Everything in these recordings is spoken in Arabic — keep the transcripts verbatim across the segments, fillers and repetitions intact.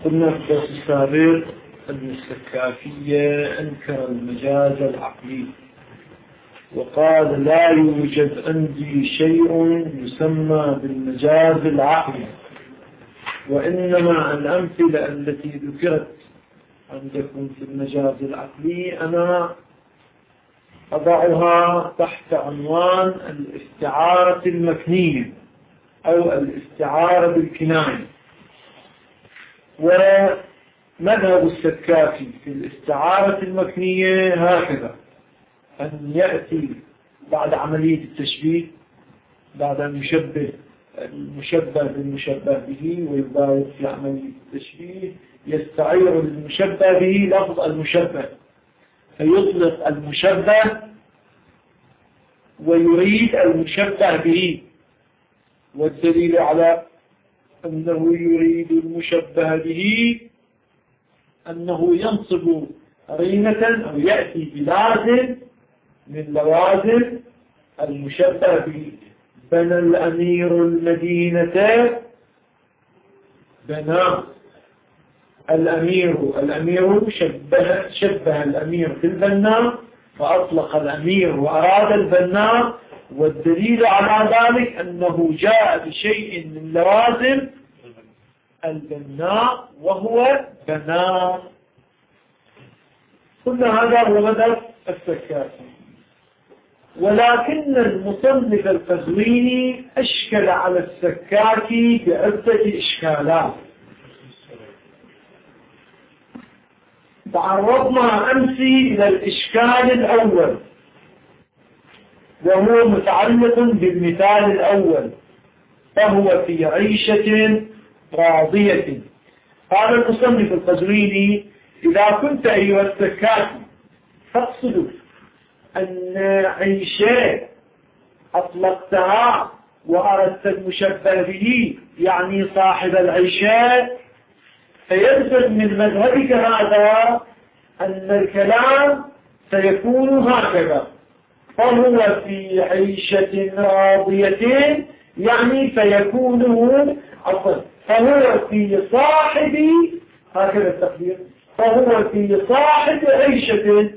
قلنا في الدرس السابق أن السكاكية أنكر المجاز العقلي وقال لا يوجد عندي شيء يسمى بالمجاز العقلي، وإنما الأمثلة التي ذكرت عندكم في المجاز العقلي أنا أضعها تحت عنوان الاستعارة المكنية أو الاستعارة بالكناية. ومذهب السكاكي في الاستعارة المكنية هكذا: أن يأتي بعد عملية التشبيه، بعد أن يشبه المشبه بالمشبه به ويبالغ في عملية التشبيه، يستعير المشبه به لفظ المشبه فيطلق المشبه ويريد المشبه به. والدليل على أنه يريد المشبه به أنه ينصب قرينة أو يأتي بلازم من لوازم المشبه به. بنى الأمير المدينة، بنى الأمير، الأمير شبه, شبه الأمير في البناء فأطلق الأمير وأراد البناء. والدليل على ذلك أنه جاء بشيء من لوازم البناء وهو بناء. قلنا هذا هو مذهب السكاكي، ولكن المصنف القزويني أشكل على السكاكي بعدة إشكالات تعرضنا أمس إلى الإشكال الأول وهو متعلق بالمثال الأول، فهو في عيشة راضية. قال المصنف القزويني: إذا كنت أيها السكاكي تقصد أن عيشة أطلقتها وأردت المشبه به يعني صاحب العيشة، فيلزم من مذهبك هذا أن الكلام سيكون هكذا: فهو في عيشة راضية، يعني فيكون عفوا فهو في صاحب، هكذا التقدير، فهو في صاحب عيشة،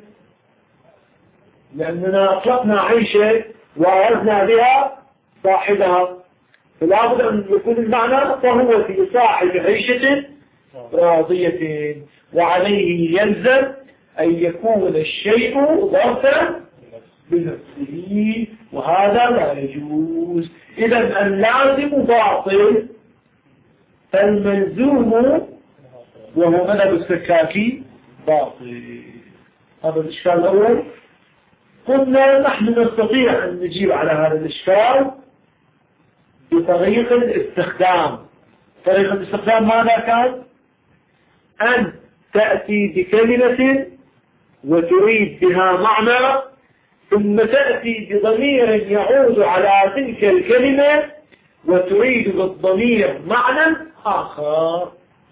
لأننا أطلقنا عيشة وأردنا بها صاحبها، فلا بد أن يكون المعنى فهو في صاحب عيشة راضية. وعليه يلزم أن يكون الشيء ظرفا بنفسه، وهذا لا يجوز. إذا اللازم باطل، فالملزوم وهو مذهب السكاكي باطل. هذا الإشكال الأول. قلنا نحن نستطيع أن نجيب على هذا الإشكال بطريقة الاستخدام. طريقة الاستخدام ماذا كان؟ أن تأتي بكلمة وتريد بها معنى، ثم تأتي بضمير يعود على تلك الكلمة وتريد بالضمير معنى آخر.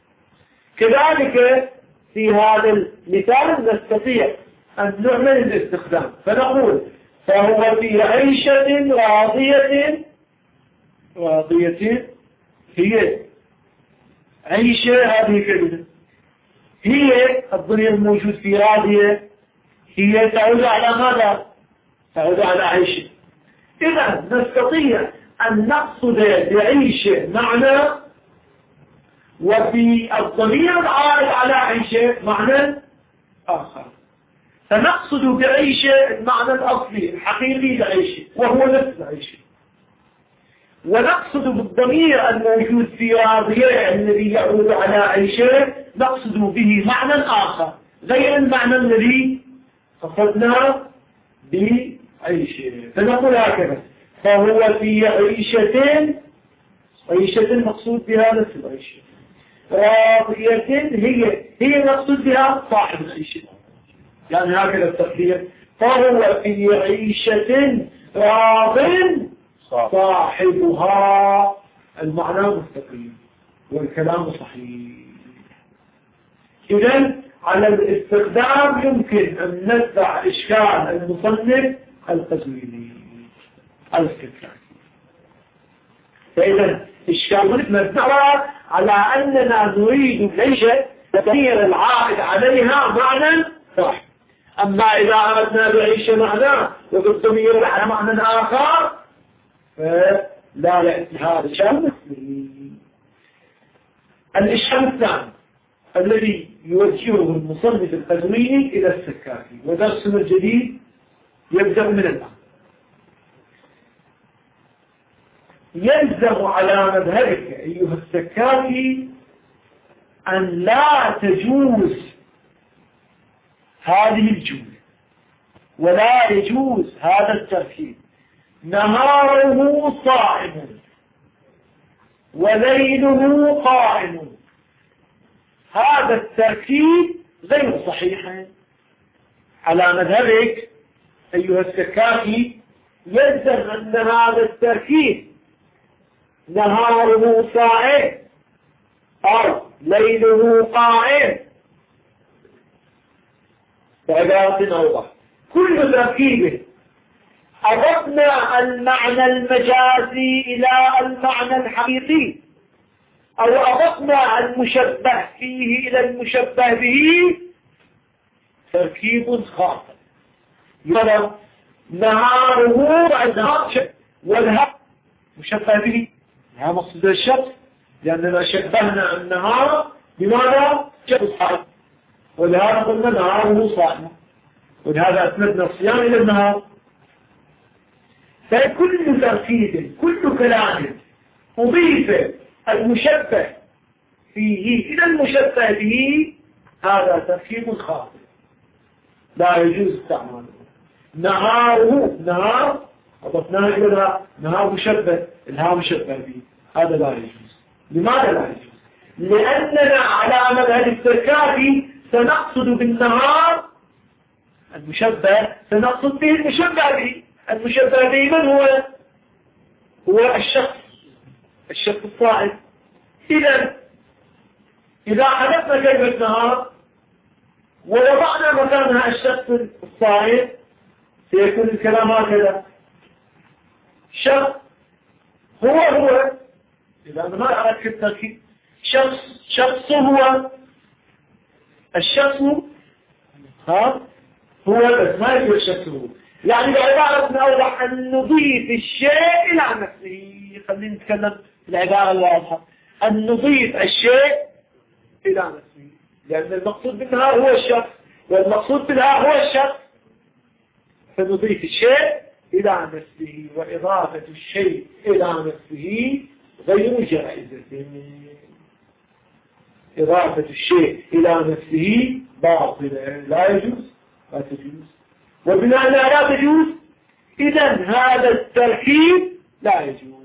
كذلك في هذا المثال نستطيع أن نعمل الاستخدام، فنقول فهو في عيشة راضية. راضية هي عيشة، هذه كلمة، هي الضمير الموجود في راضية هي تعود على ماذا؟ تعود على عيشة. إذا نستطيع أن نقصد بعيشة معنى، وفي الضمير العائد على عيشة معنى آخر، فنقصد بعيشة المعنى الأصلي الحقيقي لعيشة وهو نفس العيشة، ونقصد بالضمير الموجود في راضية الذي يعود على عيشة نقصد به معنى آخر غير المعنى الذي قصدنا بعيشة. فنقول هكذا: فهو في عيشة، عيشة مقصود بها نفس العيشة، راضية هي هي مقصود بها صاحب العيشة، يعني هكذا التقدير: فهو في عيشة راض صاحبها. المعنى مستقيم والكلام صحيح. إذن على الاستخدام يمكن أن نتبع إشكال المصنف القزويني السكاكي. فإذا إشكال نرى على أننا نريد ليش تغيير العائد عليها معنى واحد. أما إذا أردنا بعيش معنى وبالضمير على معنى آخر فلا يأتي هذا الشيء. الإشكال الثاني الذي يوجهه المصنف القزويني إلى السكاكي، ودرسنا الجديد يبدأ من الآن. يلزم على مذهبك أيها السكاكي أن لا تجوز هذه الجملة ولا يجوز هذا التركيب: نهاره صائم وليله قائم. هذا التركيب غير صحيح على مذهبك أيها السكاكي. يلزم أن هذا التركيب نهاره صائم أو ليله قائم بعبارة أوضح. كل تركيب أضفنا المعنى المجازي إلى المعنى الحقيقي أو أضفنا المشبه فيه إلى المشبه به تركيب خاطئ. مثلا نهاره النهار والهب مشبه به، هذا مقصود الشخص، لأننا شبهنا النهار بماذا؟ شخص صائم، ولهذا قلنا نهاره صائم، ولهذا أسندنا الصيام إلى النهار. فكل تركيب كل كلام أضيف المشبه فيه إلى المشبه به هذا تركيب خاطئ لا يجوز استعماله. نهاره نهار أضفناه إلى نهار مشبه، الها مشبه به، هذا لا يجوز. لماذا لا يجوز؟ لأننا على مذهب السكاكي سنقصد بالنهار المشبه، سنقصد به المشبه به. المشبه به من هو؟ هو الشخص الشخص الصائم. إذا إذا حدثنا كلمة نهار ووضعنا مكانها الشخص الصائم سيكون الكلام هكذا: شخص هو هو. إذا ما أردت التركيب شخص شخص هو الشخص ها هو بس ما يقول الشخص هو. يعني بعبارة أوضح أن نضيف الشيء إلى نفسه. خلينا نتكلم بالعبارة الواضحة، أن نضيف الشيء إلى نفسه، لأن المقصود بالنهار هو الشخص والمقصود بالها هو الشخص، فنضيف الشيء إلى نفسه. وإضافة الشيء إلى نفسه غير جائزة. إضافة الشيء إلى نفسه باطلة، لا يجوز، لا تجوز. وبناء لا تجوز إذن هذا التركيب لا يجوز.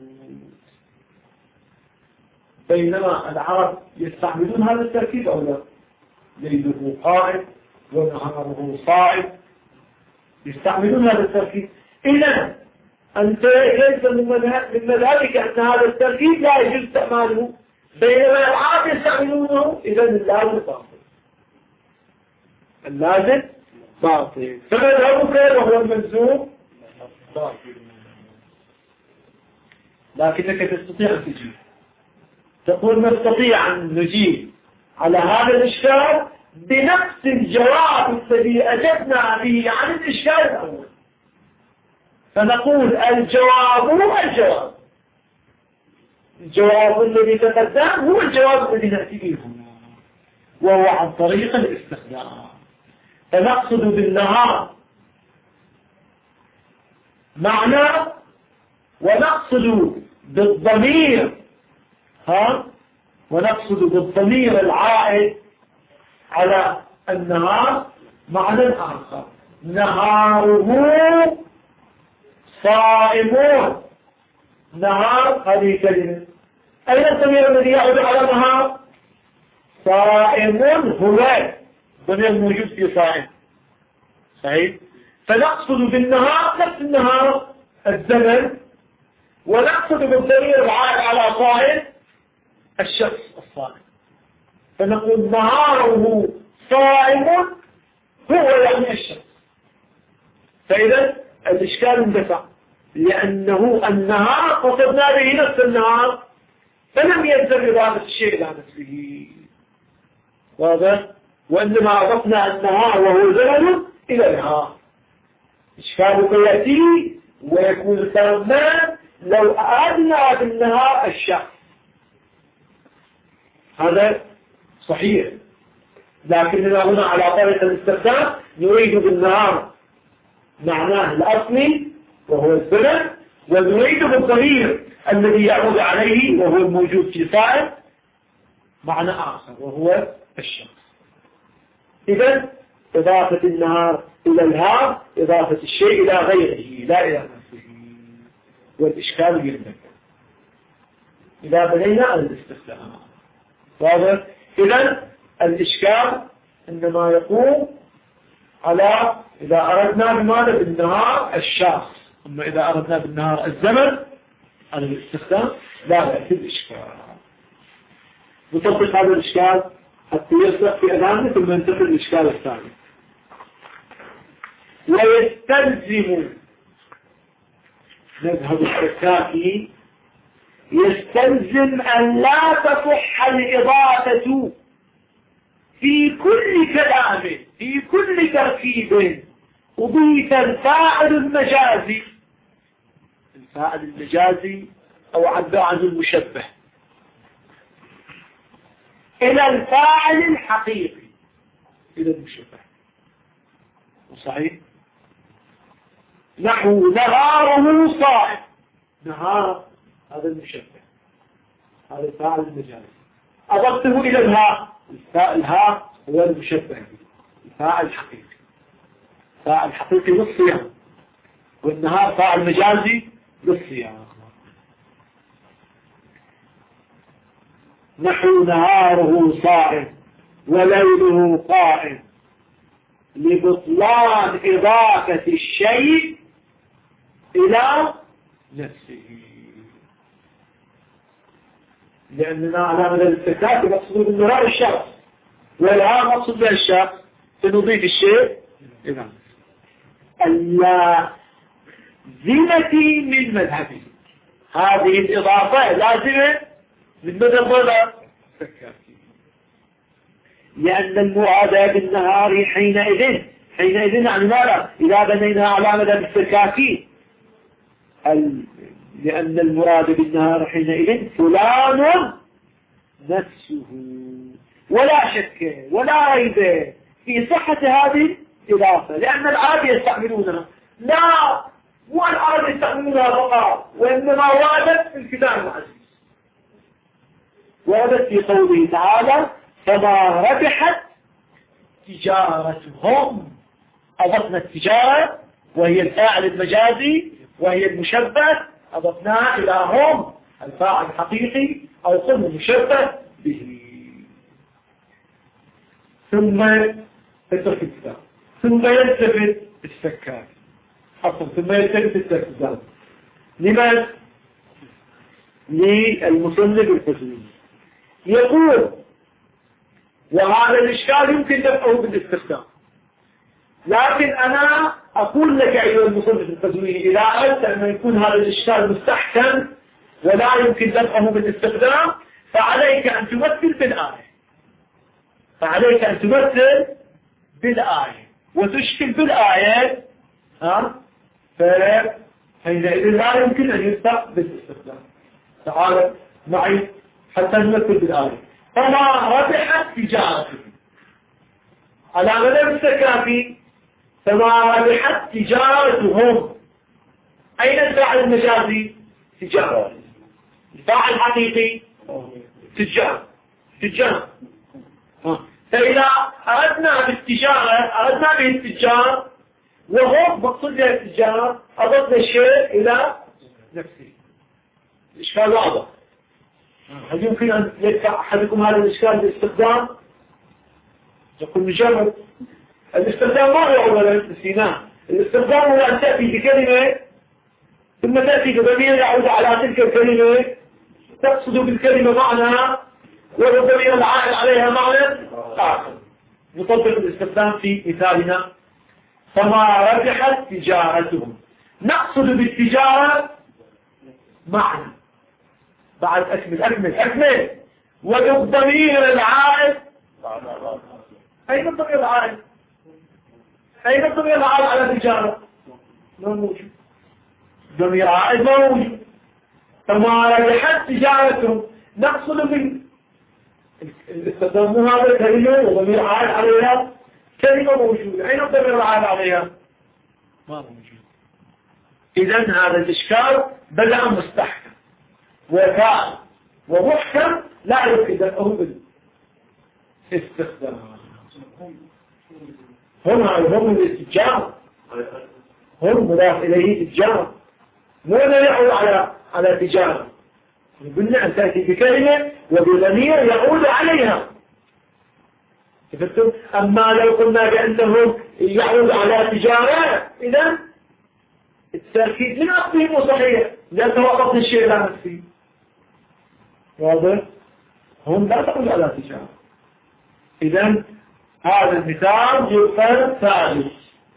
بينما العرب يستعملون هذا التركيب أو لا؟ ليله قائم ونهاره صائم، يستعملون هذا التركيب. إذن أنت ليس من مذهبك أن هذا التركيب لا يجوز استعماله، بينما العرب يستعملونه. إذن اللازم باطل، اللازم باطل. فمذهبك وهو الملزوم باطل. لكنك تستطيع أن تجيب، تقول نستطيع أن نجيب على هذا الإشكال بنفس الجواب الذي أجبنا به عن الإشكال الأول. فنقول الجواب هو الجواب، الجواب الذي تقدم هو الجواب الذي نأتي به هنا، وهو عن طريق الاستخدام. فنقصد بالنهار معنى، ونقصد بالضمير ها ونقصد بالضمير العائد على النهار معنى آخر: نهاره صائمون. نهار هذه كلمة، أين الضمير الذي يعود على نهار؟ صائمون هو ضمير موجود في صائم، صحيح؟ فنقصد بالنهار نفس النهار الزمن، ونقصد بالضمير العائد على صائم الشخص الصائم. فنقول نهاره صائم هو يعني الشخص. فإذا الإشكال اندفع، لأنه النهار قصدنا به نفس النهار فلم يلزم إضافة الشيء إلى نفسه. واضح؟ وإنما أضفنا النهار وهو زمن إلى النهار. إشكالك يأتي ويكون تماما لو أردنا بالنهار الشخص، هذا صحيح، لكننا هنا على طريقة الاستخدام نريد بالنهار معناه الأصلي وهو الزمن، ونريد بالضمير الذي يعود عليه وهو الموجود في صائر معنى آخر وهو الشمس. إذن إضافة النهار إلى الهار إضافة الشيء إلى غيره لا إلى نفسه، والإشكال يرتفع إذا بنينا الاستخدام. واضح؟ إذن الإشكال إنما يقوم على إذا أردنا بماذا بالنهار الشخص، أما إذا أردنا بالنهار الزمن على الاستخدام لا يأتي الإشكال. نطبق هذا الإشكال حتى يصبح في أذهاننا ثم ننتقل الإشكال الثاني. ويستلزم مذهب الشكاكي يستلزم أن لا تصح الإضافة في كل كلام في كل تركيب أضيف الفاعل المجازي، الفاعل المجازي أو عبر عنه المشبه، إلى الفاعل الحقيقي إلى المشبه. صحيح؟ نحو نهاره صائم، نهار هذا المشبه، هذا الفاعل المجازي، أضفته إلى الهاء، الهاء هو المشبه، الفاعل الحقيقي، فاعل حقيقي للصيام، والنهار فاعل مجازي للصيام. نحو نهاره صائم وليله قائم، لبطلان إضافة الشيء إلى نفسه، لأننا على مدى الاستكاك مقصود بالنهار الشخص، والهاء مقصود بها الشخص، فنضيف الشيء إلى نفسه. اللازمة من مذهبه، هذه الإضافة لازمة من مذهب ماذا؟ لأن المراد بالنهار حينئذ حينئذ يعني ماذا؟ إذا بنينا على مذهب السكاكي، لأن المراد بالنهار حينئذ فلان نفسه، ولا شك ولا ريب في صحة هذه الإضافة، لأن العرب يستعملونها، لا مو العرب يستعملونها فقط، وإنما وردت في الكتاب العزيز، وردت في قوله تعالى فما ربحت تجارتهم. أضفنا التجارة وهي الفاعل المجازي وهي المشبه، أضفناها إلى هم الفاعل الحقيقي أو قلنا المشبه به. ثم اترك الكتاب، ثم يلتفت السكاك حصل، ثم يلتفت السكاك لماذا؟ للمصنف الحزمي يقول وهذا الإشكال يمكن دفعه بالاستخدام، لكن أنا أقول لك أيها المصنف الحزمي إذا أردت أن يكون هذا الإشكال مستحكم ولا يمكن دفعه بالاستخدام فعليك أن تمثل بالآية، فعليك أن تمثل بالآية وتشكل بالآية، ها فحينئذ لا يمكن أن يدفع بالاستخدام. تعال معي حتى نمثل بالآية. فما ربحت تجارتهم على مذهب السكاكي، فما ربحت تجارتهم، أين الفاعل المجازي؟ تجارة. الفاعل الحقيقي تجار تجار. فإذا أردنا بالتجارة أردنا به التجار وهم مقصود بها التجار، أضفنا الشيء إلى نفسه. الإشكال واضح. هل يمكن أن يدفع أحدكم هذا الإشكال باستخدام؟ يقول مجرد الاستخدام ما هو أولا نسيناه، الاستخدام هو أن تأتي بكلمة ثم تأتي بضمير يعود على تلك الكلمة تقصد بالكلمة معنى والضمير العائد عليها معنى آخر. نطبق الاستخدام في مثالنا فما ربحت تجارتهم، نقصد بالتجارة معنى بعد أكمل أكمل أكمل. والضمير العائد، أين الضمير العائد؟ أين الضمير العائد على التجارة؟ ما موجود. ضمير عائد ما موجود. فما رجحت تجارتهم نقصد من استخدموا هذا الكلمة وضمير عائد عليها كلمة موجودة. أين الضمير العائد عليها؟ ما موجود. إذن هذا الإشكال بدأ مستحكم وكان ومحكم لا يمكن دفعه بالاستخدام. هم هم الاتجاه، هم مضاف إليه تجارة، مو يعود على على تجارة. قلنا أن تأتي بكلمة وبضمير يعود عليها. أما لو قلنا بأنه يعود على تجارة إذن التأكيد من أصله صحيح لأن توقفنا الشيء لا نفسي. واضح؟ هم لا تقول على تجارة. إذن هذا المثال يقال ثالث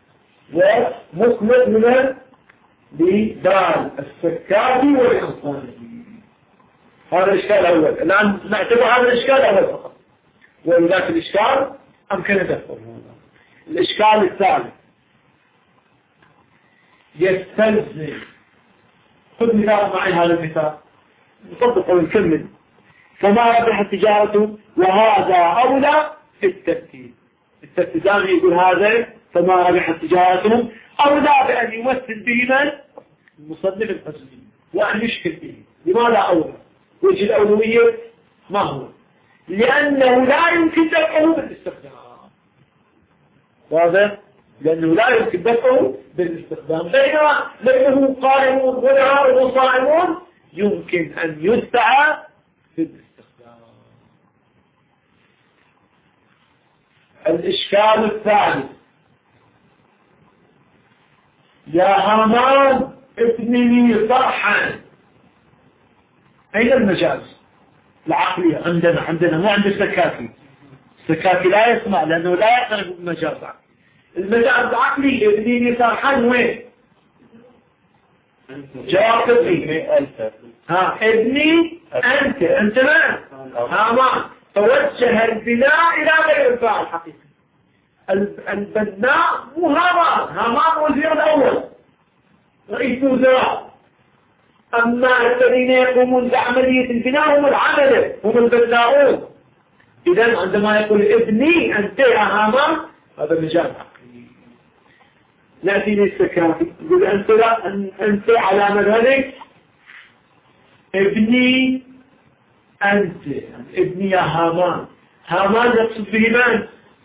ومخلط من بدال السكاتي والإنصاري. هذا الإشكال الأول. الآن نعتبر هذا الإشكال الأول فقط، وإذا الإشكال أمكن دفعه. الإشكال الثالث يستلزم، خذ مثال معي هذا المثال نطبقه ونكمل. فما ربحت تجارته وهذا أولى في الترتيب. الترتيب يقول هذا فما ربحت تجارته أولى بأن يمثل به من؟ المصنف الحسني وأن يشكل به. لماذا أولى؟ وجه الأولوية ما هو؟ لأنه لا يمكن دفعه بالاستخدام. واضح؟ لأنه لا يمكن دفعه بالاستخدام. بينما لأنه قائمون والعارض صائمون يمكن أن يدفع في الاستخدام. الإشكال الثالث يا هامان ابني صرحا. أين المجاز العقلي عندنا؟ عندنا مو عند السكاكي. السكاكي لا يسمع لأنه لا يعترف بالمجاز العقلي. المجاز العقلي ابني صرحا وين؟ جواب ابني ها ابني أنت أنت من؟ هامان. توجه البناء إلى غير الفاعل الحقيقي. البناء مو هامان. هامان وزير الأول رئيس وزراء. أما الذين يقومون بعملية البناء هم العملة، هم البناؤون. إذن عندما يقول ابني أنت يا هامان هذا مجاز عقلي. نأتي للسكاكي يقول أنت لا أنت على مذهبك ابني أنت ابني يا هامان. هامان يقصد به من؟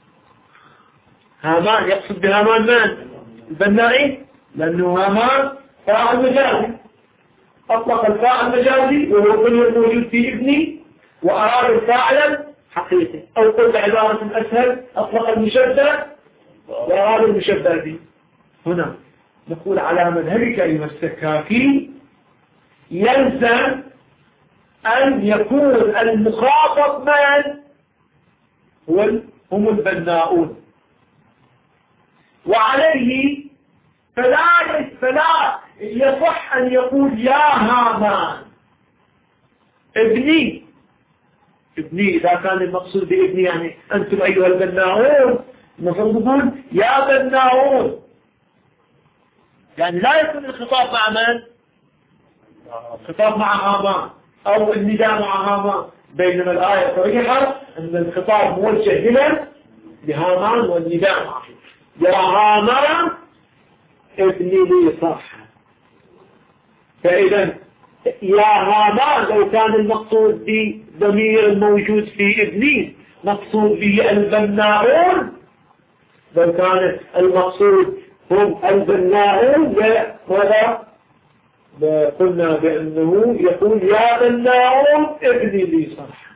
هامان يقصد بهامان من؟ البنائي، لأنه هامان فاعل مجازي. أطلق الفاعل مجازي وهو الضمير الموجود في ابني وأراد الفاعل حقيقي. أو قل بعبارة أسهل أطلق المشبه وأراد المشبه به. هنا نقول على مذهب كلمة السكاكي يلزم أن يكون المخاطب من هو هم البناؤون. وعليه فلا فلا يصح أن يقول يا هامان ابني. ابني إذا كان المقصود بابني يعني أنتم أيها البناؤون، المفروض يقول يا بناؤون. يعني لا يكون الخطاب مع من؟ الخطاب مع هامان أو النداء مع هامان. بينما الآية صريحة أن الخطاب موجه لمن؟ لهامان والنداء معه. يا هامان ابني لي صرحا. فإذا يا هامان لو كان المقصود بضمير الموجود في ابني مقصود به البناؤون، لو كان المقصود هم البناؤون ولا قلنا بأنه يقول يا بناؤون ابني لي صرحا.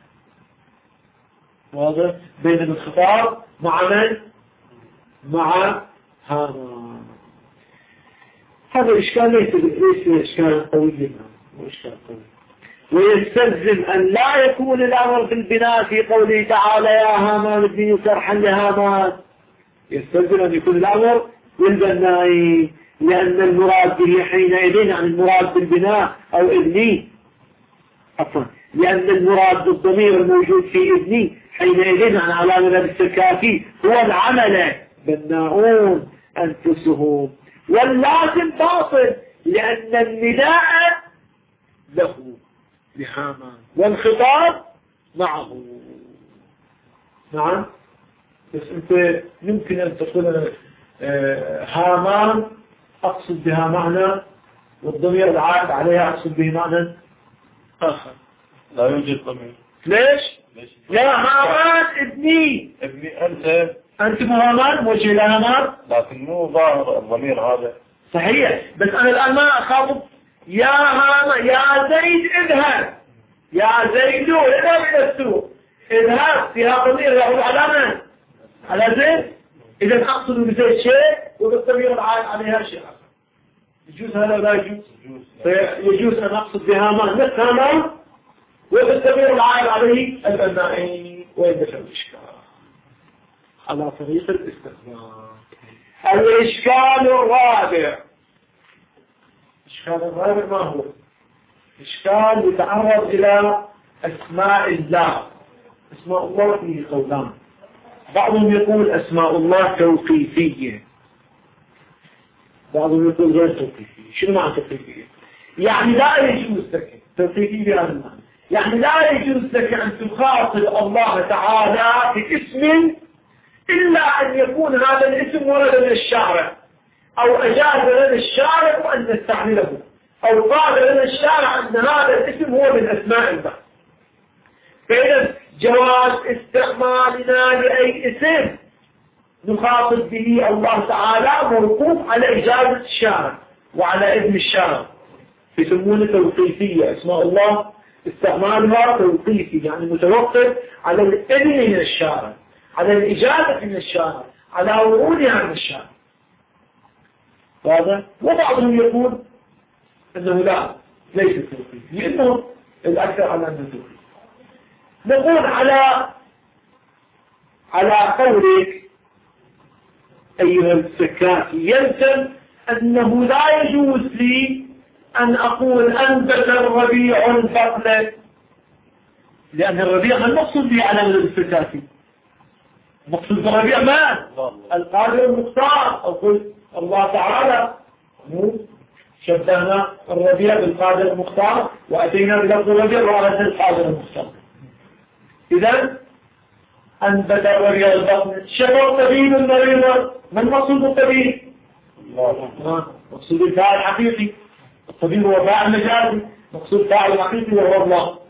واضح؟ بين الخطاب مع من؟ مع هامان. هذا الإشكال ليس ليس إشكال قوي، إشكال قوي. ويستلزم أن لا يكون الأمر في البناء في قوله تعالى يا هامان ابني صرحا لهامان. يستلزم أن يكون الأمر للبناء، لأن المراد به حينئذ عن المراد بالبناء أو ابني عفوا لأن المراد بالضمير الموجود في ابني حينئذ عن علامة بالسكاكي هو العمل بناؤون أنفسهم، واللازم باطل لأن النداء له لهامان والخطاب معه. نعم، بس أنت يمكن أن تقول آه هامان أقصد بها معنى، والضمير العائد عليها أقصد به معنى آخر. لا يوجد ضمير. ليش؟ ليش؟ يا هامان ابني. ابني أنت. أنت مو هامان، موجه إلى هامان، لكن مو ظاهر الضمير هذا. صحيح، بس أنا الآن ما أخاطب يا هامان يا زيد اذهب، يا زيد اذهب إلى السوق، اذهب فيها ضمير يعود على من؟ على زيد. إذا أقصد بزيد شيء وبالضمير العائد عليها شيء آخر. يجوز هذا لا يجوز؟ يجوز أن أقصد بهامان مثل هامان وبالضمير العائد عليه البنائي، ويدفع الإشكال على طريق الاستثناء. الإشكال الرابع، الإشكال الرابع ما هو؟ إشكال يتعرض إلى أسماء الله. أسماء الله فيه قولان، بعضهم يقول أسماء الله توقيفية، بعضهم يقول غير توقيفية. شنو معنى توقيفية؟ يعني لا يجوز لك توقيفية بهذا المعنى، يعني لا يجوز لك أن تخاطب الله تعالى باسم إلا أن يكون هذا الاسم ورد من الشارع، أو أجاز لنا الشارع أن نستعمله، أو قال لنا الشارع أن هذا الاسم هو من أسماء الله. فإذا جواز استعمالنا لأي اسم نخاطب به الله تعالى موقوف على إجازة الشارع وعلى إذن الشارع، يسمونه توقيفية. اسماء الله استعمالها توقيفي، يعني متوقف على الإذن من الشارع، على الإجازة من الشارع، على ورودها من الشارع. هذا وبعضهم يقول أنه لا، ليس توقيفي، لأنه الأكثر على أنه توقيفي. نقول على على قولك أيها السكاكي يلزم أنه لا يجوز لي أن أقول أنبت الربيع البطل، لأن الربيع ما المقصود به على السكاكي، المقصود بالربيع ما القادر المختار، أو قل الله تعالى شبهنا الربيع بالقادر المختار وأتينا بلفظ الربيع وعلى القادر المختار. إذن أنبت الربيع البطن شبه الطبيب المريض. ما المقصود بالطبيب؟ مقصود الفاعل الحقيقي، الطبيب هو فاعل مجازي، مقصود الفاعل الحقيقي وهو الله.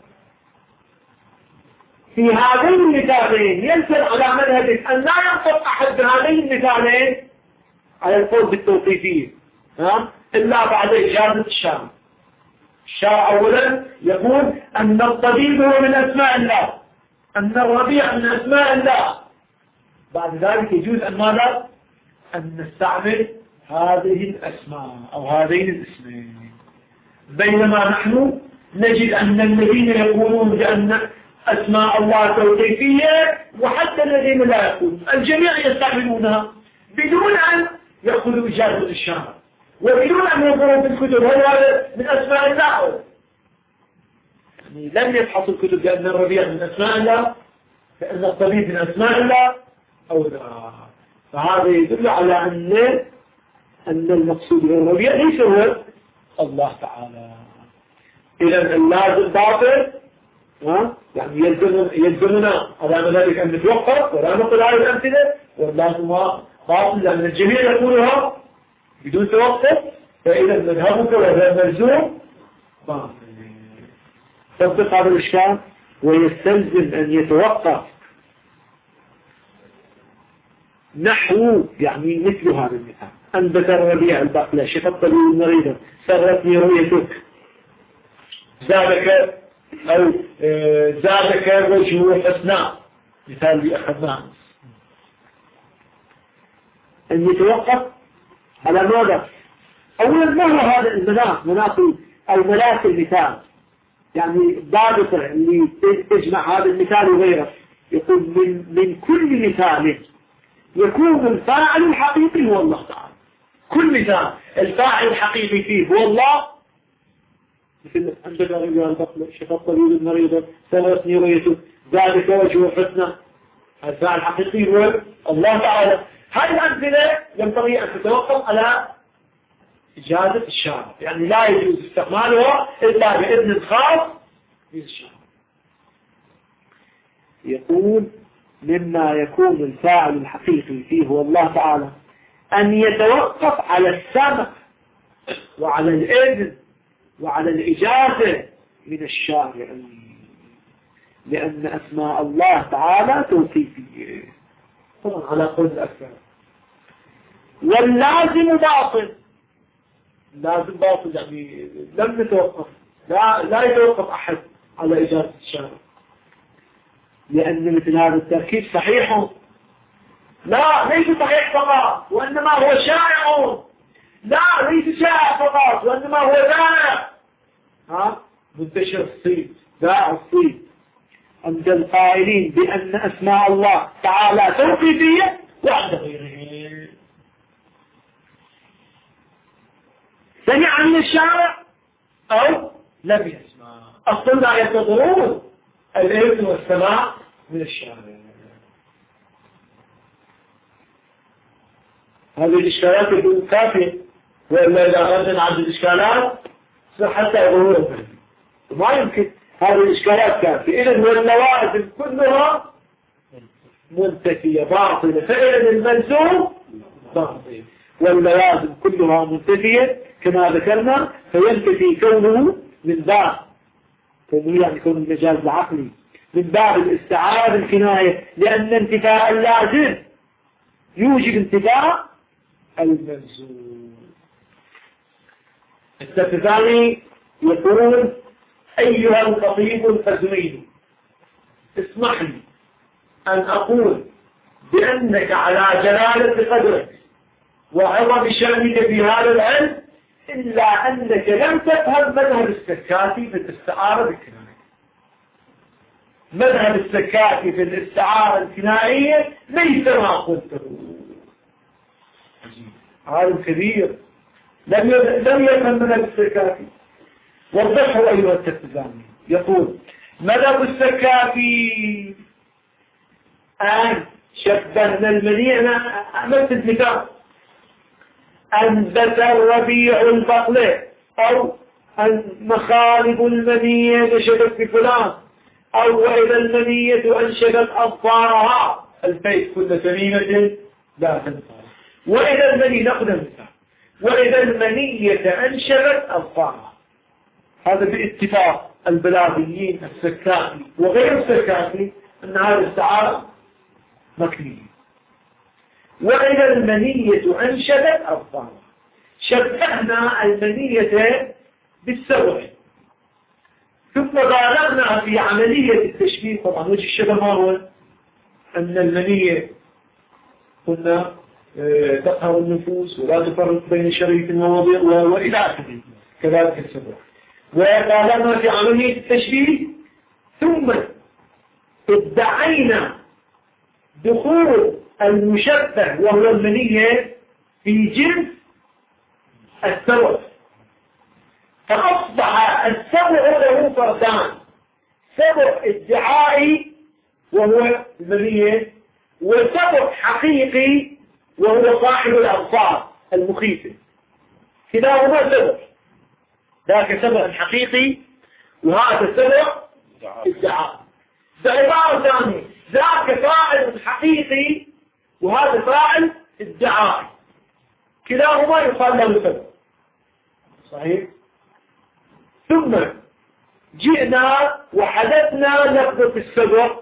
في هذين المثالين يلزم على مذهبك أن لا ينطق أحد بهذين المثالين على القول بالتوقيفية إلا بعد إجازة الشارع. الشارع أولا يقول أن الطبيب هو من أسماء الله، أن الربيع من أسماء الله، بعد ذلك يجوز أن ماذا؟ أن نستعمل هذه الأسماء أو هذين الاسمين. بينما نحن نجد أن الذين يقولون بأن أسماء الله توقيفية وحتى الذين لا يقولون الجميع يستعملونها بدون أن يأخذوا إجازة الشارع وبدون أن ينظروا في الكتب هذا من أسماء الله. يعني لم يبحثوا الكتب بأن الربيع من أسماء الله، بأن الطبيب من أسماء الله أو لا. فهذا يدل على أن أن المقصود بالربيع ليس هو الله تعالى. إذا اللازم باطل، يعني يلزمنا على ذلك أن نتوقف ولا نقل هذه الأمثلة، واللازم باطل لأن الجميع يقولها بدون توقف، فإذا مذهبك وهذا ملزوم باطل. تطبق هذا الإشكال ويستلزم أن يتوقف نحو، يعني مثل هذا المثال: أنبت الربيع البقلة، شفت لي المريضة، سرتني رؤيتك، زادك أو زادك وجه حسناء، مثال اللي أخذناه. أن يتوقف على ماذا؟ أولا ما هو هذا المناخ، مناخ أو ملاك المثال، يعني الضابطة اللي تجمع هذا المثال وغيره. يقول من, من كل مثال يكون الفاعل الحقيقي هو الله تعالى. كل مثال الفاعل الحقيقي فيه هو الله، مثل عندك رجال بطل شفى الطبيب المريض سوتني ريته ذلك وجهه حسنى. الفاعل الحقيقي هو الله تعالى. هذه الأمثلة ينبغي أن تتوقف على إجازة الشارع، يعني لا يجوز استعمالها إلا بإذن خاص للشارع. يقول مما يكون الفاعل الحقيقي فيه هو الله تعالى أن يتوقف على السمع وعلى الإذن وعلى الإجازة من الشارع، لأن أسماء الله تعالى توصيفية طبعا على قول الأكثر. واللازم باطل، لازم باطل يعني لم نتوقف، لا, لا يتوقف أحد على إجازة الشارع، لأن مثل هذا التركيب صحيح، لا ليس صحيح فقط وإنما هو شائع، لا ليس شائع فقط وإنما هو ذائع، ها منتشر الصيت ذائع الصيت عند القائلين بأن أسماء الله تعالى توقيفية وعند غيره. سمع من الشارع أو لم يسمع، أصلا لا ينتظرون الإذن والسماع من الشارع. هذه الإشكالات يكون كافية، وإلا إذا أردنا نعد الإشكالات حتى ظهورها ما يمكن. هذه الإشكالات كافية. إذن واللوازم كلها منتفية باطلة، فإذن الملزوم باطل واللوازم كلها منتفية كما ذكرنا، فينتفي كونه من باب كونه يعني كون المجاز العقلي من باب الاستعارة الكناية، لأن انتفاء اللازم يوجب انتفاء الملزوم. الثاني يقول أيها الخطيب الفزوين اسمح لي أن أقول بأنك على جلالة قدرك وعظم شأنك في هذا العلم، إلا أنك لم تفهم مذهب السكاتي في الاستعارة الكنائية. مذهب السكاتي في الاستعارة الكنائية ليس ما قلته. عالم كبير لم لم يفهم مذهب السكاتي. وضحوا أيها التلفزيون. يقول مذهب السكاتي أن شبهنا المني، أنا أعملت المثال، أنبت الربيع البقلة أو أن مخالب المنية نشبت بفلان، أو وإذا المنية أنشبت أظفارها، البيت كل تميمة لا تنفع. وإذا المنية نأخذ المثال، وإذا المنية أنشبت أظفارها، هذا باتفاق البلاغيين السكاتي وغير السكاتي أن هذا الاستعارة مكنية. وإذا المنية أنشبت أظفارها، شبهنا المنية بالسبع، ثم بالغنا في عملية التشبيه. طبعا وجه الشبه ما هو؟ أن المنية قلنا تقهر النفوس ولا تفرق بين شريك ووضيع وإلى آخره، كذلك السبع. وبالغنا في عملية التشبيه ثم ادعينا دخول المشبه وهو المنية في جنس السبع، فأصبح السبع له فردان، سبع ادعائي وهو المنية، وسبع حقيقي وهو صاحب الأبصار المخيفة. كلاهما سبع، ذاك سبع حقيقي وهذا سبع ادعاء. بعبارة ثانية ذاك فاعل حقيقي وهذا فاعل ادعائي، كلاهما يقال له سبع. صحيح. ثم جئنا وحدثنا لفظة السبع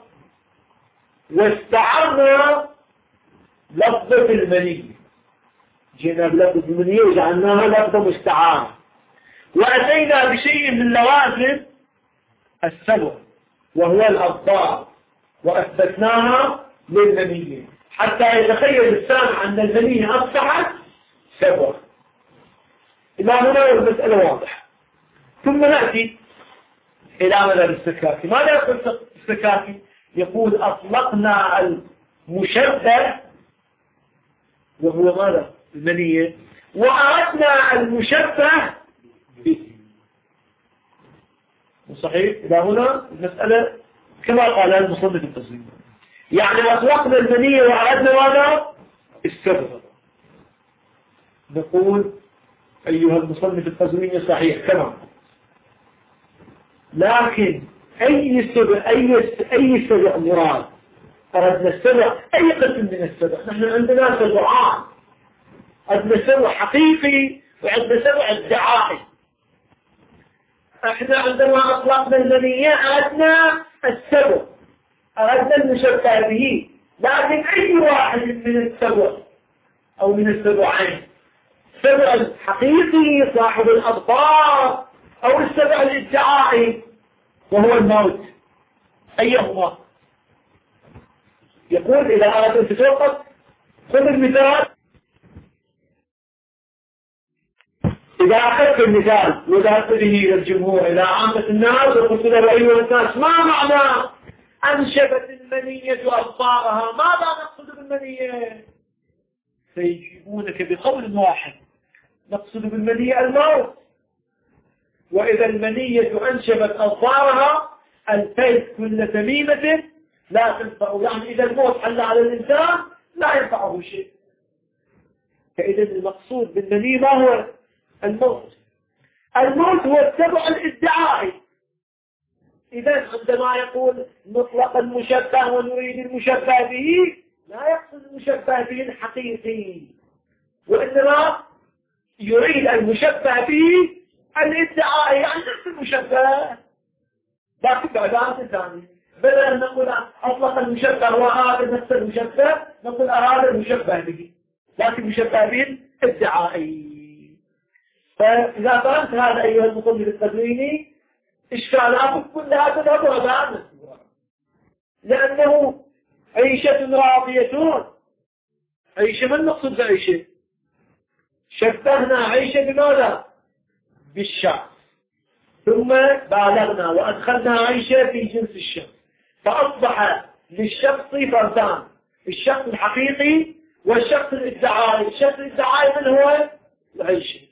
واستعرنا لفظة المنية، جئنا بلفظة المنية وجعلناها لفظة مستعارة، وأتينا بشيء من لوازم السبع وهو الأضداد وأثبتناها للمنية حتى يتخيل السامع أن المنية أصبحت سبع. إلى هنا المسألة واضحة. ثم نأتي إلى مذهب السكاتي. ماذا يقول السكاتي؟ يقول أطلقنا المشبه وهو ماذا؟ المنية، وأردنا المشبه به. صحيح؟ إلى هنا المسألة كما قال المصنف التسليم، يعني أطلقنا المنية وأردنا ماذا؟ السبب. نقول أيها المصنف التسليم صحيح تمام، لكن أي سبب أي أي سبب مراد؟ أردنا السبب أي قسم من السبب؟ نحن عندنا سبعان، عندنا سبب حقيقي وعندنا سبب ادعائي. احنا عندما اطلقنا المنية اردنا السبب، اردنا المشبه به، لكن اي واحد من السبع او من السبعين، السبع الحقيقي صاحب الاضفار او السبع الادعائي وهو الموت، ايهما؟ يقول اذا اردت ان تتوقف خذ المثال. إذا أخذت المثال وذهبت به إلى الجمهور إلى عامة الناس وقلت له أيها الناس ما معنى أنشبت المنية أظفارها؟ ماذا نقصد بالمنية؟ سيجيبونك بقول واحد، نقصد بالمنية الموت. وإذا المنية أنشبت أظفارها الفيت كل تميمة لا تنفع، يعني إذا الموت حل على الإنسان لا ينفعه شيء. فإذا المقصود بالمنية ما هو؟ الموت. الموت هو السبع الادعائي. إذا عندما يقول مطلق المشبه ونريد المشبه به لا يقصد المشبه به الحقيقي، وإنما يريد المشبه به الادعائي، يعني نفس المشبه لكن بعبارة ثانية. بدل أن نقول أطلق المشبه وهذا نفس المشبه نقول هذا المشبه به، لكن المشبه به الادعائي. فإذا فهمت هذا أيها المصنف التدويني إشكالاتك كلها تذهب هباء منثورا، لأنه عيشة راضية. عيشة من نقصد بعيشة؟ شبهنا عيشة بماذا؟ بالشخص، ثم بالغنا وأدخلنا عيشة في جنس الشخص، فأصبح للشخص فردان، الشخص الحقيقي والشخص الادعائي. الشخص الادعائي من هو؟ العيشة.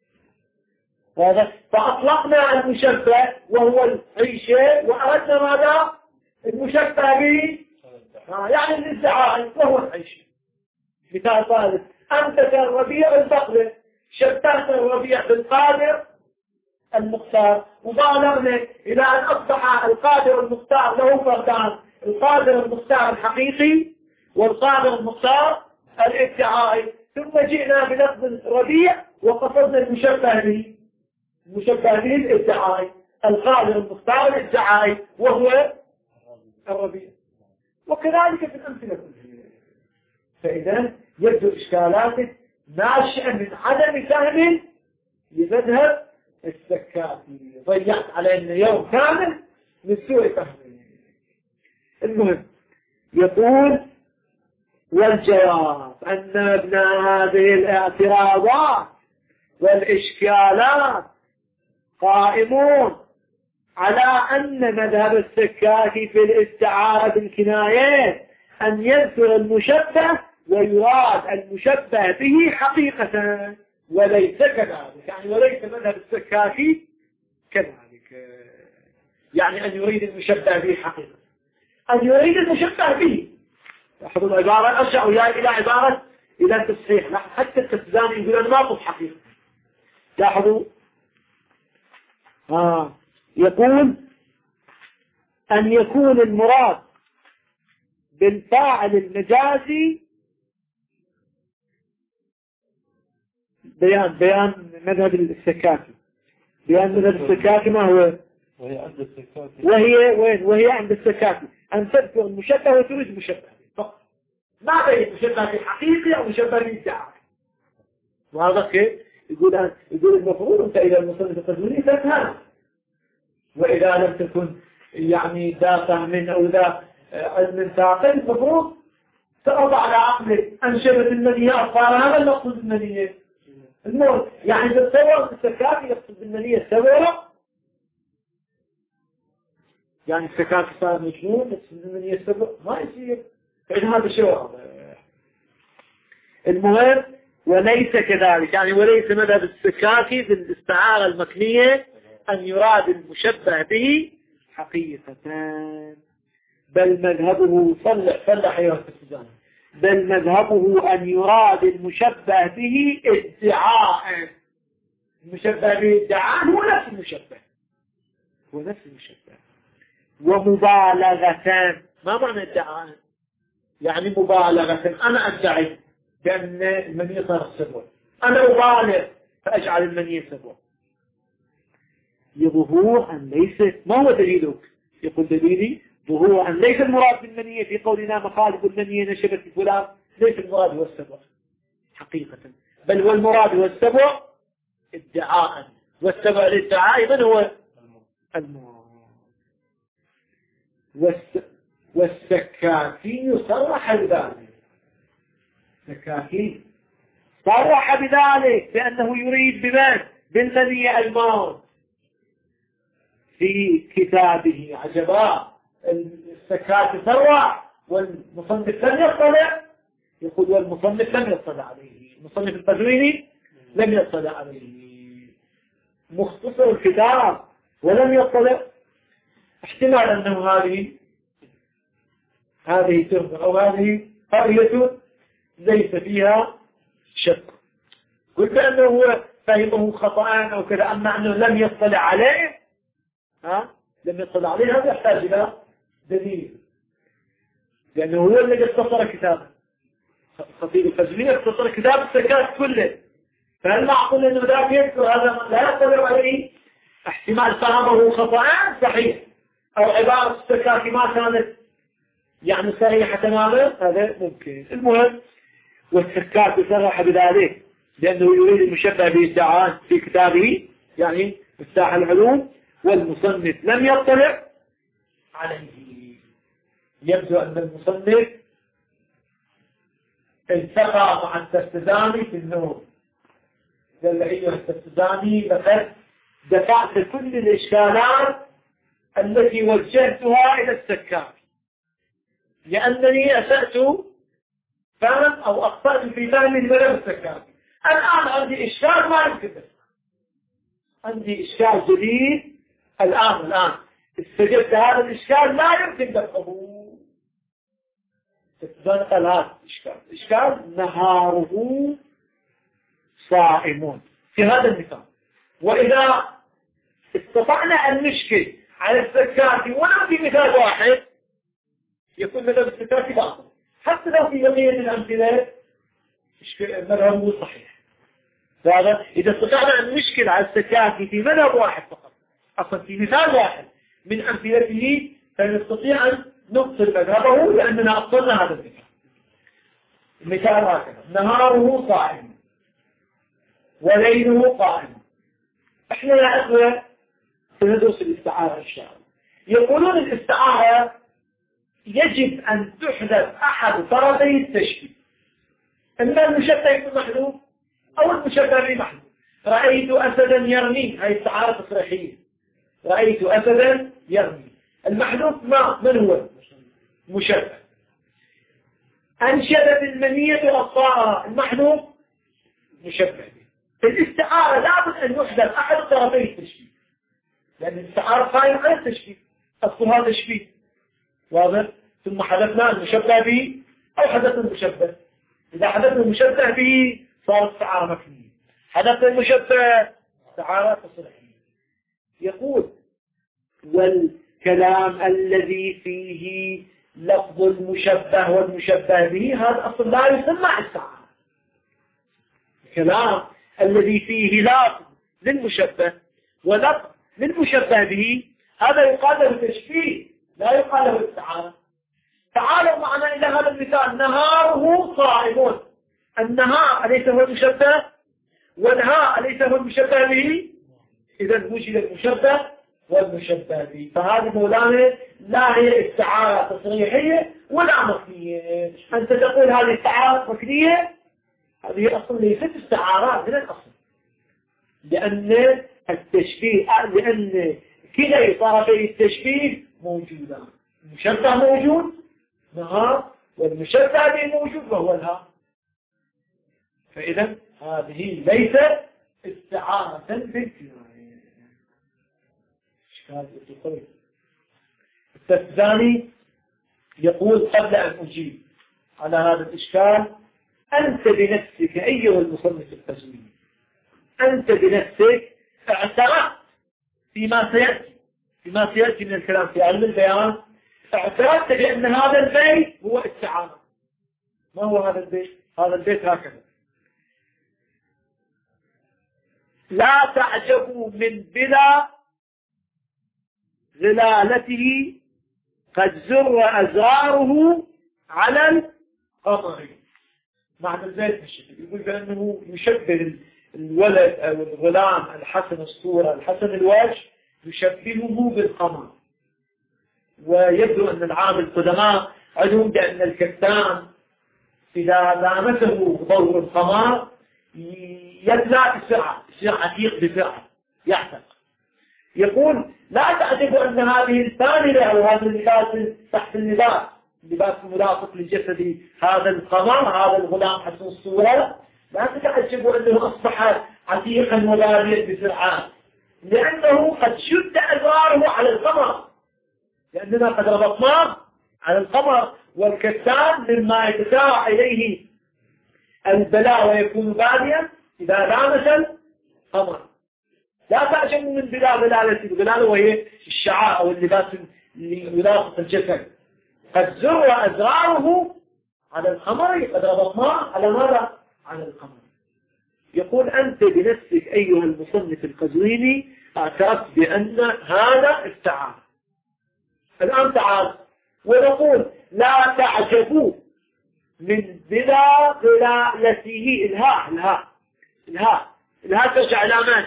فأطلقنا المشبه وهو العيشة وأردنا ماذا؟ المشبه به يعني الادعاء وهو العيشة. مثال ثالث، أنت كالربيع البقرة، شبهت الربيع بالقادر المختار، وبالغنا إلى أن أصبح القادر المختار له فردان، القادر المختار الحقيقي والقادر المختار الادعائي. ثم جئنا بلفظ الربيع وقصدنا المشبه به، المشبه به الادعائي، القادر المختار الادعائي وهو الربيع. وكذلك في الأمثلة كلها. فإذا يبدو إشكالاتك ناشئة من عدم فهم لمذهب السكاتي، ضيعت علينا يوم كامل من سوء فهم. المهم يقول والجواب أن ابن هذه الاعتراضات والإشكالات قائمون على أن مذهب السكاتي في الاستعارة بالكنايات أن يذكر المشبه ويراد المشبه به حقيقة، وليس كذلك. يعني وليس مذهب السكاتي كذلك، يعني أن يريد المشبه به حقيقة، أن يريد المشبه به. لاحظوا العبارة، أرجع وياي إلى عبارة إلى التصحيح، حتى التسداني يقول أنا ما أقصد حقيقة. لاحظوا آه. يقول أن يكون المراد بالفاعل المجازي بيان بيان مذهب السكاتي. بيان مذهب السكاتي ما هو؟ وهي عند السكاتي. وهي وين؟ وهي عند السكاتي أن تذكر المشبه وتريد مشبه فقط، ما بين مشبه حقيقي أو مشبه ادعائي. وهذا كيف؟ يقول يقول المفروض أنت إذا المصنف التدويني تفهم، وإذا لم تكن يعني ذا فهم أو ذا علم ثاقل المفروض ترضى على عقلك. أنشبت المنية أطفال، هذا المقصود بالمنية الموت. يعني تتصور السكاتي يقصد بالمنية السبورة، يعني السكاتي صار مجنون يقصد بالمنية السبورة، ما يصير. فإن هذا شيء المهم وليس كذلك، يعني وليس مذهب السكاتي بالاستعارة المكنية أن يراد المشبه به حقيقة، بل مذهبه صلح صلح أيها التفسير، بل مذهبه أن يراد المشبه به ادعاء. المشبه به ادعاء هو نفس المشبه، هو نفس المشبه. ومبالغة، ما معنى ادعاء؟ يعني مبالغة، أنا أدعي بأن المنية صار سبوة، أنا أبالغ فأجعل المنية سبوة. يظهور أن ليس، ما هو دليلك؟ يقول دليلي ظهور أن ليس المراد بالمنية في قولنا مخالف المنية نشبت فلان، ليس المراد هو السبوة حقيقة، بل هو المراد هو السبوة ادعاء، والسبوة الادعاء أيضا هو المراد. والس... والسكاكين صرح بذلك، السكاكين صرح بذلك بأنه يريد بمن؟ بالمنية الموت في كتابه. عجبا، السكاكي صرح والمصنف لم يطلع. يقول والمصنف لم يطلع عليه، المصنف البدويني لم يطلع عليه، مختصر الكتاب ولم يطلع. احتمال أنه هذه هذه تربة أو هذه قرية ليس فيها شك. قلت أنه هو فهمه خطأ أو كذا، أما أنه لم يطلع عليه، ها لم يطلع عليه، هذا يحتاج إلى دليل، لأنه هو الذي اختصر كتابه. خطيب الفجرية اختصر كتاب السكات كله، فهل معقول أنه ذاك يذكر هذا لا يطلع عليه؟ احتمال فهمه خطأ صحيح، أو عبارة السكات ما كانت يعني صحيحة تماما، هذا ممكن. المهم، والسكات يصرح بذلك لأنه يريد المشبه بادعاء في كتابه، يعني مفتاح العلوم، والمصنف لم يطلع عليه. يبدو أن المصنف التقى مع التفتزاني في النور، قال له أيها التفتزاني لقد دفعت كل الإشكالات التي وجهتها إلى السكات، لأنني أسأت فهم أو أخطأت في فهم المذهب السكاتي. الآن عندي إشكال ما يمكن أفهم، عندي إشكال جديد الآن الآن استجبت هذا الإشكال لا يمكن دفعه. قال هذا إشكال إشكال نهاره صائمون في هذا المثال. وإذا استطعنا أن نشكل على السكاتي ولو في مثال واحد، يكون مذهب السكاتي باطل، حتى لو في بقية الأمثلة مذهبه صحيح. هذا إذا استطعنا أن نشكل على السكاتي في مذهب واحد فقط، أصلا في مثال واحد من أمثلته، فنستطيع أن نبطل مذهبه لأننا أبطلنا هذا المثال. المثال هكذا: نهاره صائم وليله قائم. احنا يا أخوة سندرس الاستعارة إن شاء الله. يقولون الاستعارة يجب أن تحدث أحد طرفي التشبيه، إما المشبه يكون محذوف أو المشبه به محذوف. رأيت أسدا يرمي، هذه استعارة تصريحية، رأيت أسدا يرمي. المحذوف ما من هو؟ مشبه. أنشدت المنية أصفارها، المحذوف مشبه به. في الاستعارة لابد أن يحدث أحد طرفي التشبيه، لأن الاستعارة قائمة على التشبيه، أصلها تشبيه، واضح؟ ثم حدثنا المشبه به أو حدثنا المشبه. إذا حدثنا المشبه به صارت استعارة مكنية، حدثنا المشبه استعارة تصريحية. يقول: والكلام الذي فيه لفظ المشبه والمشبه به هذا أصلا لا يسمى استعارة. الكلام الذي فيه لفظ للمشبه ولفظ للمشبه به هذا يقال له تشبيه، لا يقال له استعارة. تعالوا معنا إلى هذا المثال: نهاره صائمون. النهار أليس هو المشبه؟ والهاء أليس هو المشبه به؟ إذا وجد المشبه والمشبه به. فهذه مولانا لا هي استعارة تصريحية ولا مكنية. أنت تقول هذه استعارة مكنية، هذه أصلا ليست استعارات من الأصل، لأن التشبيه لأن كلا طرفي التشبيه موجودان، المشبه موجود نهار والمشبه به موجود وهو الهاء. فإذا هذه ليست استعارة بالكناية. إشكال الدخول. الثاني يقول قبل أن أجيب على هذا الإشكال: أنت بنفسك أيها المصنف التزويني، أنت بنفسك اعترفت فيما سيأتي فيما سيأتي من الكلام في علم البيان، اعترفت بأن هذا البيت هو استعارة. ما هو هذا البيت؟ هذا البيت هكذا: لا تعجبوا من بلا ظلالته قد زر أزراره على القمر. معنى البيت بالشكل يقول بأنه يشبه الولد أو الغلام الحسن الصورة الحسن الوجه، يشبهه بالقمر. ويبدو أن العام القدماء عندهم بأن الكتان إذا لامسه ضوء القمر يبلع بسرعة، يصير عتيق بسرعة، يحتق. يقول: لا تعجبوا أن هذه الثانية أو هذا اللباس تحت اللباس، اللباس الملاصق للجسد، هذا القمر، هذا الغلام حسن الصورة، لا تتعجبوا أنه أصبح عتيقا مبادئ بسرعة، لأنه قد شد أزراره على القمر، لأننا قد ربطناه على القمر. والكتان مما يتسارع إليه البلاء ويكون باديا إذا لامس القمر. لا تعجبوا من بلا ظلالة، الظلال وهي الشعاع أو اللباس اللي يلاصق الجسد. قد زر أزراره على القمر، قد ربطناه على ماذا؟ على القمر. يقول: أنت بنفسك أيها المصنف القزويني اعترفت بأن هذا استعارة. الآن تعال ونقول: لا تعجبوا من بلا ظلالته. الهاء الهاء الهاء الهاء ترجع إلى من؟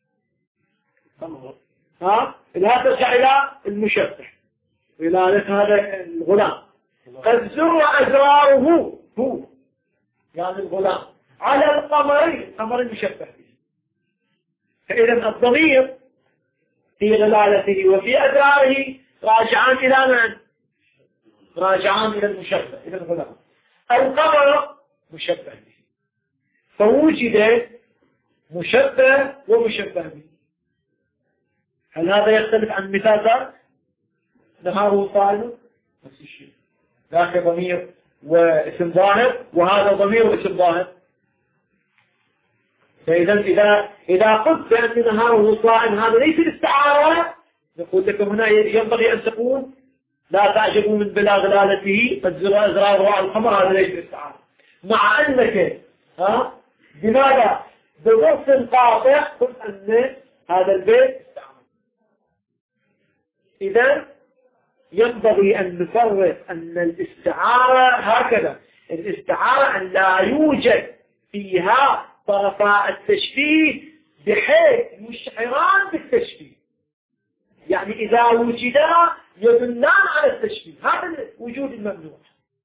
ها؟ الهاء ترجع إلى المشبه، إلى هذا الغلام. قد زر أزراره، هو يعني الغلام، على القمر، القمر المشبه به. فإذا الضمير في ظلالته وفي أزراره راجعان إلى من؟ راجعان إلى المشبه، إلى الغلام. القمر مشبه به، فوجد مشبه ومشبه به. هل هذا يختلف عن مثال ذاك؟ نهاره طائل، نفس الشيء، ذاك ضمير واسم ظاهر، وهذا ضمير واسم ظاهر. فإذا إذا إذا قلت بأن نهاره صائم هذا ليس الاستعارة، نقول لك هنا ينبغي أن تقول: لا تعجبوا من بلا ظلالته قد زر أزراره على القمر، هذا ليس الاستعارة. مع أنك ها بماذا؟ بنص قاطع قلت أن هذا البيت استعارة. إذا ينبغي أن نفرق أن الاستعارة هكذا: الاستعارة أن لا يوجد فيها طرفا التشبيه بحيث يشعران بالتشبيه، يعني إذا وجدا يدلان على التشبيه، هذا وجود الممنوع.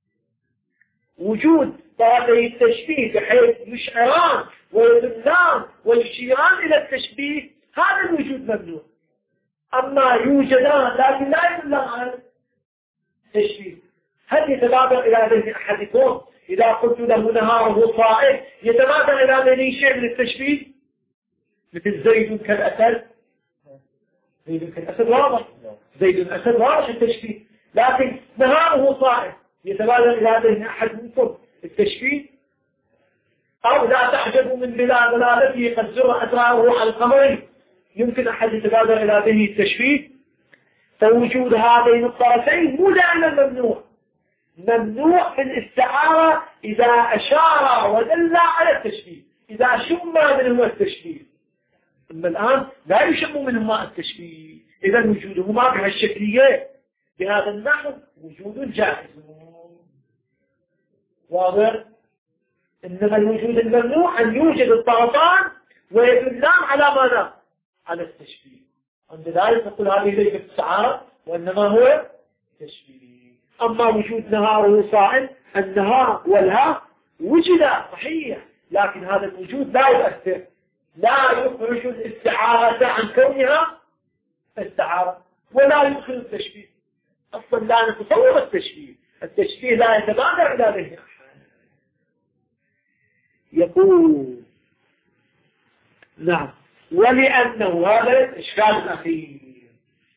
وجود طرفي التشبيه بحيث يشعران ويدلان ويشيران إلى التشبيه، هذا الوجود ممنوع. أما يوجدان لكن لا يدلان على التشبيه، هل يتبادر إلى ذهن أحدكم إذا قلت له نهاره صائم يتبادر إلى ذهن شيء من التشبيه؟ مثل زيد كالأسد، زيد كالأسد واضح، زيد الأسد واضح التشبيه، لكن نهاره صائم يتبادر إلى ذهن أحد منكم التشبيه؟ أو لا تعجبوا من بلا ظلالته قد زر أزراره على القمر، يمكن أحد يتبادر إلى ذهن التشبيه؟ فوجود هذين الطرفين مو دائما ممنوع. ممنوع في الاستعارة إذا أشار ودل على التشبيه، إذا شم منهما التشبيه. أما الآن لا يشم منهما التشبيه، إذا وجودهما بهالشكلية بهذا النحو وجود جائز. واضح؟ إنما الوجود الممنوع أن يوجد الطرفان ويدلان على ماذا؟ على التشبيه. عند ذلك نقول هذه ليست استعارة وإنما هو تشبيه. أما وجود نهاره صائم، النهار والها وجد صحيح، لكن هذا الوجود لا يؤثر، لا يخرج الاستعارة عن كونها استعارة، ولا يدخل التشبيه. أصلا لا نتصور التشبيه، التشبيه لا يتبادر إلى ذهن أحد. يقول: نعم، ولأنه هذا الإشكال الأخير،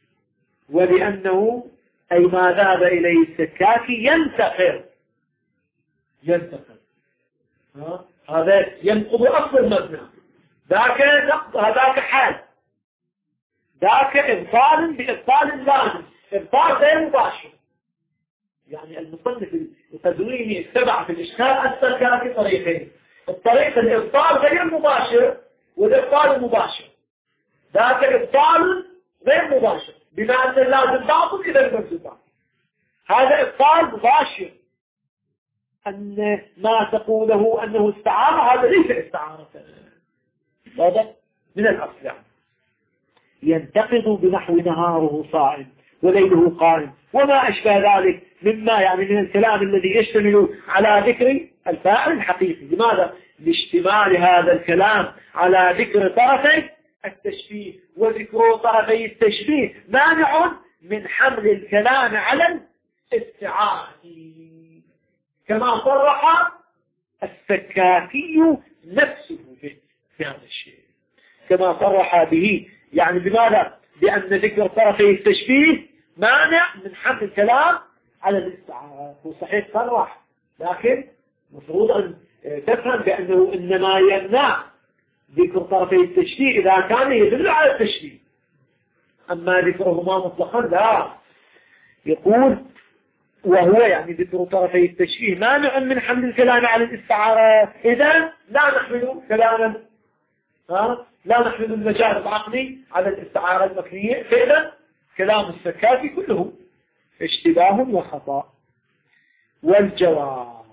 ولأنه أي ما ذهب إليه السكاكي ينتقل ينتقل ها؟ هذا ينقض أصل المبنى. ذاك نقض، هذاك حال، ذاك إبطال بإبطال لازم، إبطال غير مباشر. يعني المصنف القزويني اتبع في الإشكال السكاكي طريقين، الطريق الإبطال غير مباشر والإبطال المباشر. ذاك إبطال غير مباشر بما أن اللازم باطل إذا المجزوم باطل. هذا إبطال مباشر، أن ما تقوله أنه استعارة هذا ليس استعارة، هذا من الأصل. يعني ينتقد بنحو نهاره صائم وليله قائم وما أشبه ذلك مما يعني من الكلام الذي يشتمل على ذكر الفاعل الحقيقي. لماذا؟ لاشتمال هذا الكلام على ذكر طرفي التشبيه، وذكر طرفي التشبيه مانع من حمل الكلام على الاستعارة، كما صرح السكاكي نفسه في هذا الشيء، كما صرح به. يعني بماذا؟ بأن ذكر طرفي التشبيه مانع من حمل الكلام على الاستعارة. هو صحيح صرح، لكن مفروض أن تفهم بأنه إنما يمنع ذكر طرفي التشبيه إذا كان يدل على التشبيه، أما ذكرهما مطلقا لا. يقول وهو يعني ذكر طرفي التشبيه مانع من حمل الكلام على الاستعارة. إذا لا نحمل كلاما ها لا نحمل المجال العقلي على الاستعارة المكنية. فإذا كلام السكاكي كله اشتباه وخطأ. والجواب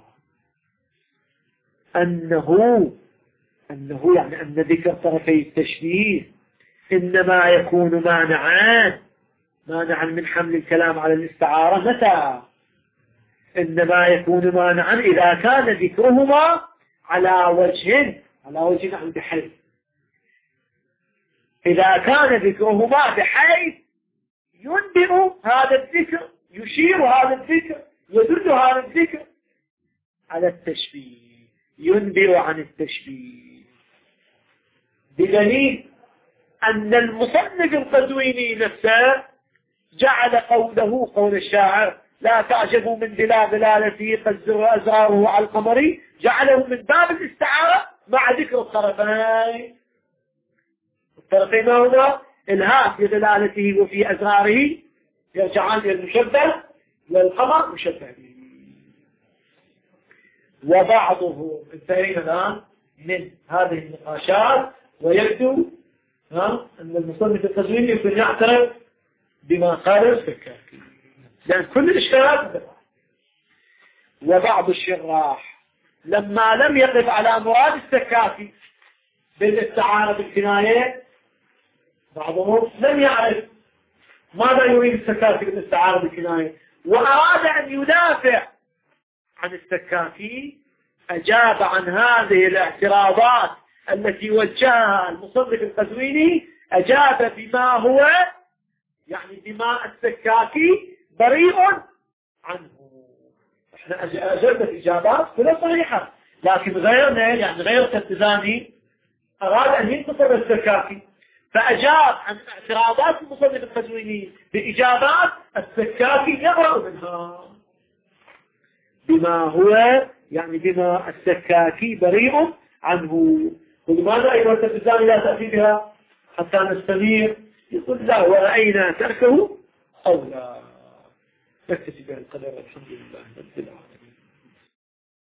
أنه أنه يعني أن ذكر طرفي التشبيه إنما يكون مانعان مانعا من حمل الكلام على الاستعارة. متى؟ إنما يكون مانعا إذا كان ذكرهما على وجه على وجه عن بحيث إذا كان ذكرهما بحيث ينبئ هذا الذكر، يشير هذا الذكر، يدل هذا الذكر على التشبيه، ينبئ عن التشبيه، بدليل أن المصنف القزويني نفسه جعل قوله قول الشاعر لا تعجبوا من دلا دلالته قد زر أزراره على القمر، جعله من باب الاستعارة مع ذكر الطرفين. الطرفين ما هما؟ الهاء في دلالته وفي أزراره يرجعان إلى المشبه والقمر مشبه به. وبعضهم انتهينا الآن من هذه النقاشات، ويبدو ها أن المصنف القزويني يمكن يعترف بما قال السكاكي، لأن كل الإشكالات. وبعض الشراح لما لم يقف على مراد السكاكي بالاستعارة بالكناية، بعضهم لم يعرف ماذا يريد السكاكي بالاستعارة بالكناية وأراد أن يدافع عن السكاكي، أجاب عن هذه الاعتراضات التي وجهها المصنف القزويني، أجاب بما هو يعني بما السكاكي بريء عنه. احنا أجبنا إجابات كلها صحيحة، لكن غيرنا يعني غير التزامي أراد أن ينتصر السكاكي، فأجاب عن اعتراضات المصنف القزويني بإجابات السكاكي يغرق منها بما هو يعني بما السكاكي بريء عنه. ولماذا أيها التزامي لا تأتي بها حتى نستمر؟ يقول لا، ورأينا تركه أو لا. نكتفي بهذا القدر، الحمد لله رب العالمين.